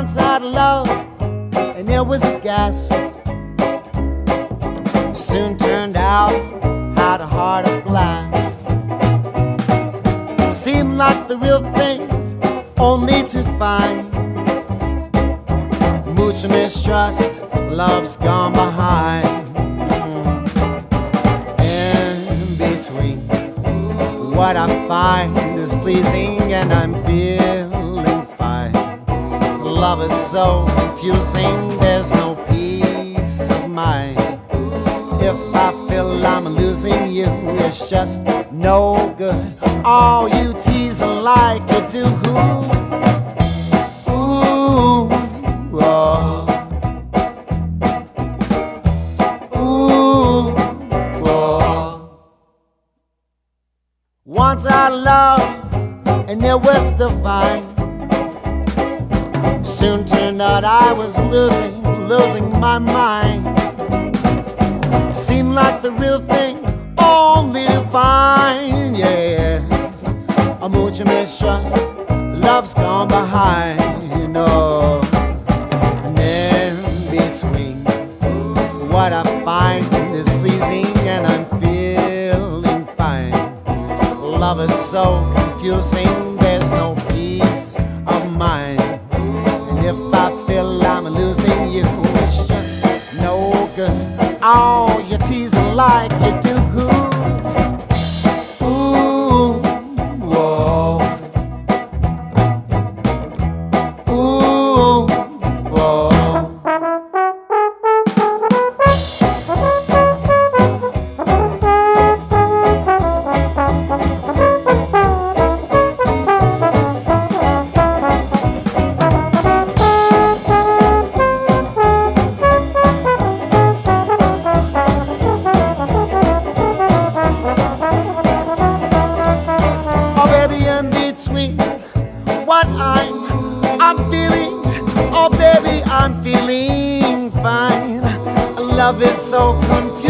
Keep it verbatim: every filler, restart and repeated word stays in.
Once I had love, and it was a gas. Soon turned out, had a heart of glass. Seemed like the real thing, only to find mutual mistrust, love's gone behind. In between, what I find is pleasing and I'm feeling fine. Love is so confusing, there's no peace of mind. If I feel I'm losing you, it's just no good. All you tease and like you do. Ooh, oh. Ooh, oh. Once I loved and it was divine. Soon turned out I was losing, losing my mind. Seemed like the real thing, only to find, yes, a mutual mistrust, love's gone behind. Oh, and in between, what I find is pleasing and I'm feeling fine. Love is so confusing, there's no peace of mind. And if I feel I'm losing you, it's just no good. All you tease and like you do. Ooh, whoa. Ooh, whoa. What I'm, I'm feeling, oh baby, I'm feeling fine. Love is so confusing.